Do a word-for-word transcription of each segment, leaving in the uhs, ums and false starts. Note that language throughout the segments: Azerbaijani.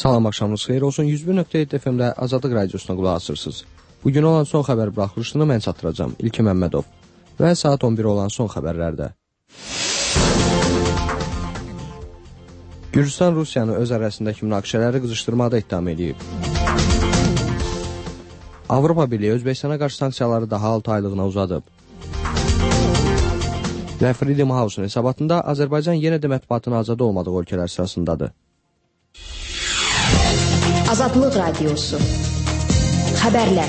Salam, axşamınız xeyir olsun. yüz bir nöqtə yeddi F M-də Azadlıq Radiosuna qulaq asırsınız. Bugün olan son xəbər buraxılışını mən çatdıracağam. İlki Məmmədov. Və saat on bir olan son xəbərlərdə. Gürcüstan Rusiyanı öz arasındakı münaqişələri qızışdırmada ittiham edib. Avropa Birliyi Özbəkistana qarşı sanksiyaları daha altı aylığına uzadıb. Və Freedom House-un hesabatında Azərbaycan yenə də mətbuatın azad olmadığı ölkələr sırasındadır. Azadlıq Radiosu. Xəbərlər.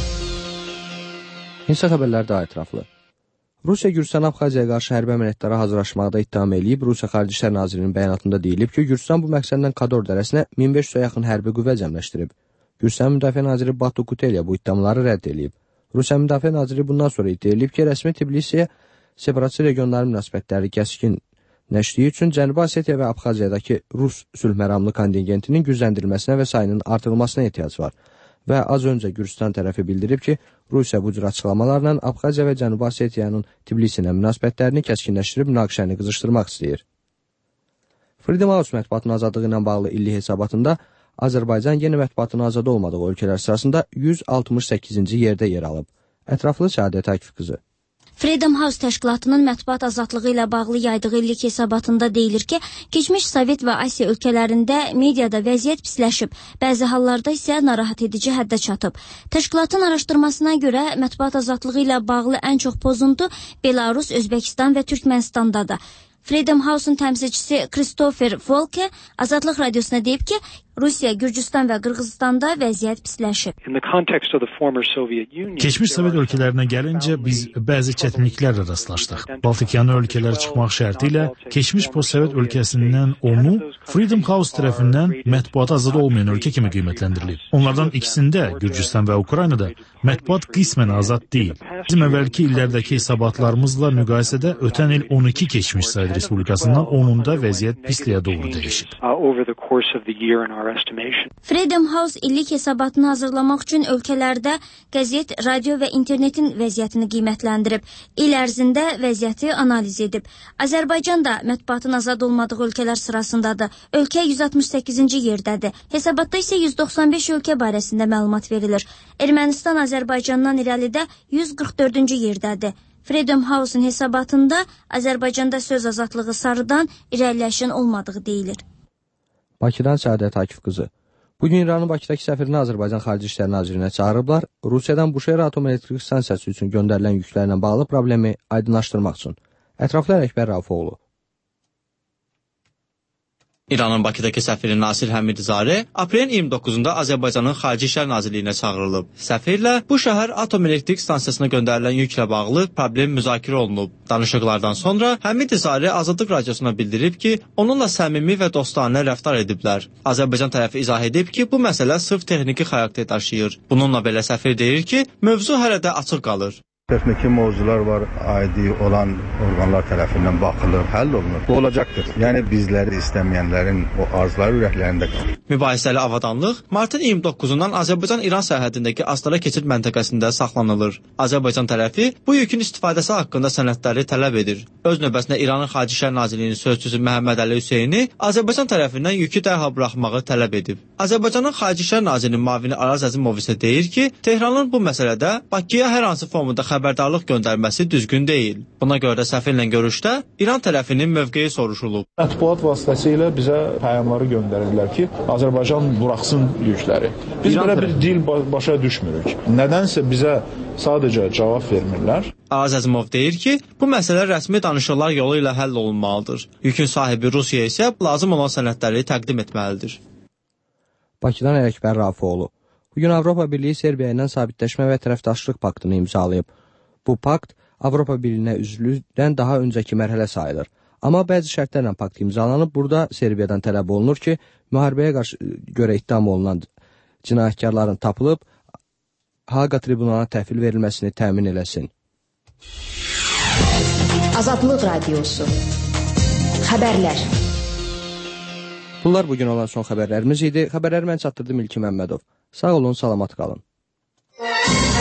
İnsan xəbərləri daha ətraflı. Rusiya Gürcüstan Abxaziyaya qarşı hərbi əməliyyatlara hazırlaşmaqda ittiham edib. Rusiya Xarici İşlər Nazirliyinin bəyanatında deyilib ki, Gürcüstan bu məqsədlə Kador dərəsinə min beş yüzə yaxın hərbi qüvvə cəmləşdirib. Gürcüstan Müdafiə Naziri Batu Kutelya bu iddiaları rədd edib. Rusiya Müdafiə Naziri bundan sonra iddia edib ki, rəsmi Tbilisiyə separatçı regionların münasibətləri kəskin nəşliyi üçün Cənubi Osetiya və Abxaziyadakı Rus sülh məramlı kontingentinin gücləndirilməsinə və sayının artırılmasına ehtiyac var. Və az öncə Gürcüstan tərəfi bildirib ki, Rusiya bu cür açıqlamalarla Abxaziya və Cənubi Osetiyanın Tbilisinə münasibətlərini kəskinləşdirib münaqişəni qızışdırmaq istəyir. Freedom House mətbuatın azadlığı ilə bağlı illik hesabatında Azərbaycan yenə mətbuatın azad olmadığı ölkələr sırasında yüz altmış səkkizinci yerdə yer alıb. Ətraflı Səadət Akif qızı. Freedom House təşkilatının mətbuat azadlığı ilə bağlı yaydığı illik hesabatında deyilir ki, keçmiş Sovet və Asiya ölkələrində mediada vəziyyət pisləşib, bəzi hallarda isə narahat edici həddə çatıb. Təşkilatın araşdırmasına görə mətbuat azadlığı ilə bağlı ən çox pozuntu Belarus, Özbəkistan və Türkmenistandadır. Freedom House-un təmsilçisi Christopher Volke Azadlıq Radiosuna deyib ki, Rusiya, Gürcüstan və Qırğızstanda vəziyyət pisləşib. Keçmiş Sovet ölkələrinə gəlincə biz bəzi çətinliklərlə rastlaşdıq. Baltikyanı ölkələrə çıxmaq şərti ilə keçmiş post-Sovet ölkəsindən onu Freedom House tərəfindən mətbuata azad olmayan ölkə kimi qiymətləndirilib. Onlardan ikisində, Gürcüstan və Ukraynada, mətbuat qismən azad deyil. Bizim əvvəlki illərdəki hesabatlarımızla müqayisədə ötən il on iki keçmiş Sovet Respublikasından onunda vəziyyət pisliyə doğru dəyişib. Freedom House illik hesabatını hazırlamaq üçün ölkələrdə qəzet, radio və internetin vəziyyətini qiymətləndirib. İl ərzində vəziyyəti analiz edib. Azərbaycan da mətbuatın azad olmadığı ölkələr sırasındadır. Ölkə yüz altmış səkkizinci yerdədir. Hesabatda isə yüz doxsan beş ölkə barəsində məlumat verilir. Ermənistan Azərbaycandan irəlidə yüz qırx dördüncü yerdədir. Freedom House-un hesabatında Azərbaycanda söz azadlığı sarıdan irəliləyişin olmadığı deyilir. Bakıdan Səadət Akif qızı. Bugün İranın Bakıdakı səfirini Azərbaycan Xarici İşlər Nazirinə çağırıblar. Rusiyadan Buşehir Atom Elektrik Stansiyası üçün göndərilən yüklərlə bağlı problemi aydınlaşdırmaq üçün. Ətraflı Əkbər Rafoğlu. İranın Bakıdakı səfiri Nasir Həmidizadə aprelin iyirmi doqquzunda Azərbaycanın Xarici İşlər Nazirliyinə çağırılıb. Səfirlə bu şəhər Atom Elektrik Stansiyasına göndərilən yüklə bağlı problem müzakirə olunub. Danışıqlardan sonra Həmidizadə Azadlıq Radiosuna bildirib ki, onunla səmimi və dostanə rəftar ediblər. Azərbaycan tərəfi izah edib ki, bu məsələ sırf texniki xarakter daşıyır. Bununla belə səfir deyir ki, mövzu hələ də açıq qalır. Texniki mövzular var, aidi olan orqanlar tərəfindən baxılır, həll olunur. Bu olacaqdır. Yəni bizləri istəməyənlərin o arzuları ürəklərində qalır. Mübahisəli avadanlıq martın iyirmi doqquzundan Azərbaycan-İran sərhədindəki Astara keçid məntəqəsində saxlanılır. Azərbaycan tərəfi bu yükün istifadəsi haqqında sənədləri tələb edir. Öz növbəsində İranın Xarici İşlər Nazirliyinin sözçüsü Məhəmməd Əli Hüseyni Azərbaycan tərəfindən yükü dərhal buraxmağı tələb edib. Azərbaycanın Xarici İşlər Nazirliyinin müavini Araz Əzimov isə deyir ki, Tehranın bu məsələdə Bakıya hər hansı formada xəbərdarlıq göndərməsi düzgün deyil. Buna görə də səfirlə görüşdə İran tərəfinin mövqeyi soruşulub. Mətbuat vasitəsilə bizə pəyamları göndərirlər ki, Azərbaycan buraxsın yükləri. Biz belə bir dil başa düşmürük. Nədənsə bizə sadəcə cavab vermirlər. Araz Əzimov deyir ki, bu məsələ rəsmi danışıqlar yolu ilə həll olunmalıdır. Yükün sahibi Rusiya isə lazım olan sənədləri təqdim etməlidir. Bakıdan Əkbər Rafoğlu. Bugün Avropa Birliyi Serbiya ilə sabitləşmə və tərəfdaşlıq paktını imzalayıb. Bu pakt Avropa Birliyinə üzvlükdən daha öncəki mərhələ sayılır. Amma bəzi şərtlərlə pakt imzalanıb. Burada Serbiyadan tələb olunur ki, müharibəyə qarşı görə ittiham olunan cinayətkarların tapılıb, Haqa tribunalına təhvil verilməsini təmin eləsin. Azadlıq Radiosu. Xəbərlər. Bunlar bugün olan son xəbərlərimiz idi. Xəbərləri mən çatdırdım İlki Məmmədov. Sağ olun, salamat qalın.